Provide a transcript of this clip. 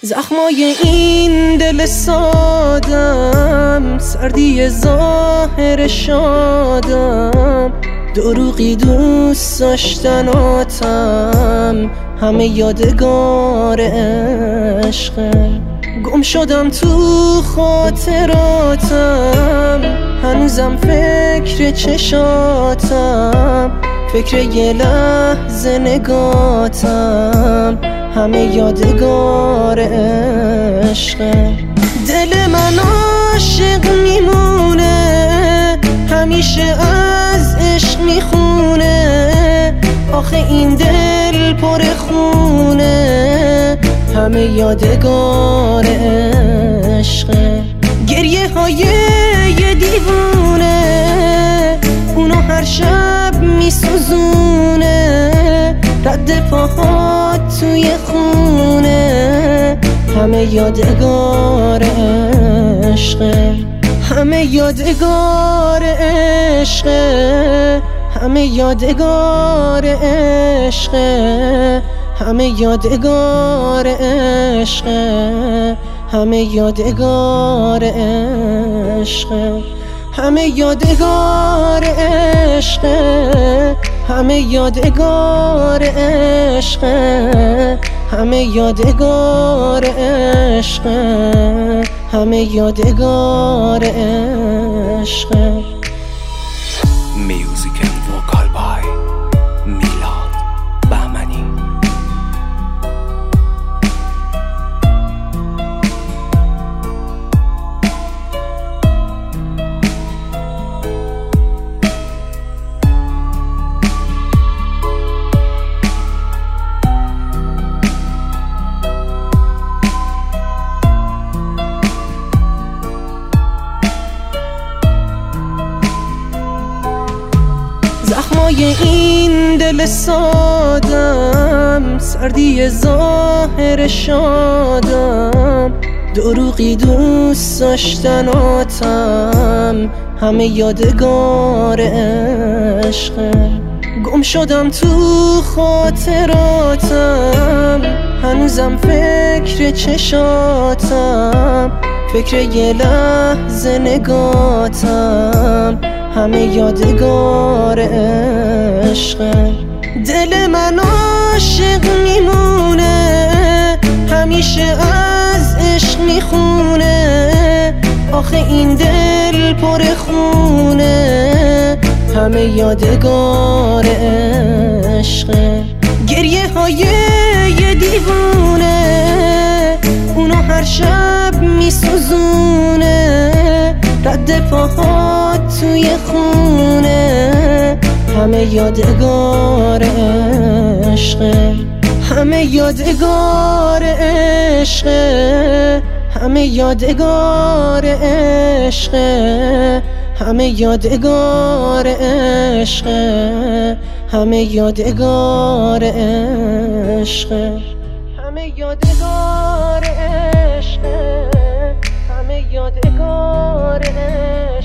زخمای این دل سادم، سردی ظاهر شادم، دروغی دوست داشتناتم، همه یادگار عشقه. گم شدم تو خاطراتم، هنوزم فکر چشاتم، فکر یه لحظه نگاتم، همه یادگار عشقه. دل من عاشق میمونه، همیشه از عشق میخونه، آخه این دل پر خونه، همه یادگار عشقه. گریه های یه دیوونه، اونو هر شب میسوزونه، رد پاهات توی خونه، همه یادگار عشقه. همه یادگار عشقه، همه یادگار عشقه، همه یادگار عشقه، همه یادگار عشقه، همه یادگار عشقه، همه یادگار عشقه، همه یادگار عشقه، همه یادگار عشقه. میوزیک اند وکال بای میلاد بهمنی. زخمای این دل سادم، سردی ظاهر شادم، دروغی دوست داشتناتم، همه یادگار عشقه. گم شدم تو خاطراتم، هنوزم فکر چشاتم، فکر یه لحظه نگاتم، همه یادگار عشقه. دل من عاشق میمونه، همیشه از عشق میخونه، آخه این دل پر خونه، همه یادگار عشقه. گریه های یه دیوونه، اونو هر شب میسوزونه، رد پاهات توی خونه، همه یادگار عشقه. همه یادگار عشقه، همه یادگار عشقه، همه یادگار عشقه، همه یادگار عشقه، همه یادگار عشقه، همه یادگار عشقه.